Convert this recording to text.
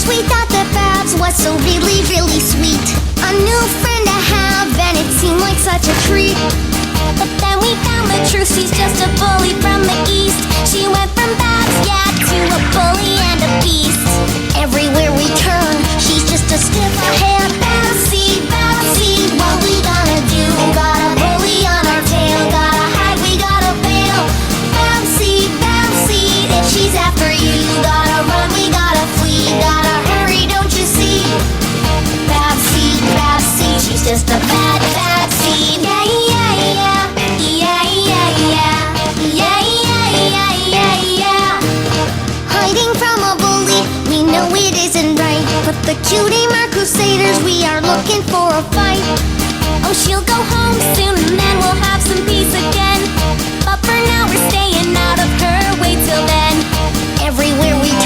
first we thought that Babs was so really, really sweet, a new friend to have, and it seemed like such a treat. But then we found the truth, she's just a bully from the east. She went from Babs, yeah, to a bully and a beast. Everywhere we turn, she's just a step ahead. Bouncy, bouncy, what we gonna do? Got a bully on our tail, gotta hide, we gotta bail. Bouncy, bouncy, if she's after you, gotta run, we gotta flee, gotta hurry, don't you see? Babsy, Babsy, she's just a bad, bad seed. Yeah, yeah, yeah, yeah, yeah, yeah, yeah, yeah, yeah, yeah, yeah. Hiding from a bully, we know it isn't right, but the cutie mark crusaders, we are looking for a fight. Oh, she'll go home soon and then we'll have some peace again, but for now we're staying out of her way till then. Everywhere we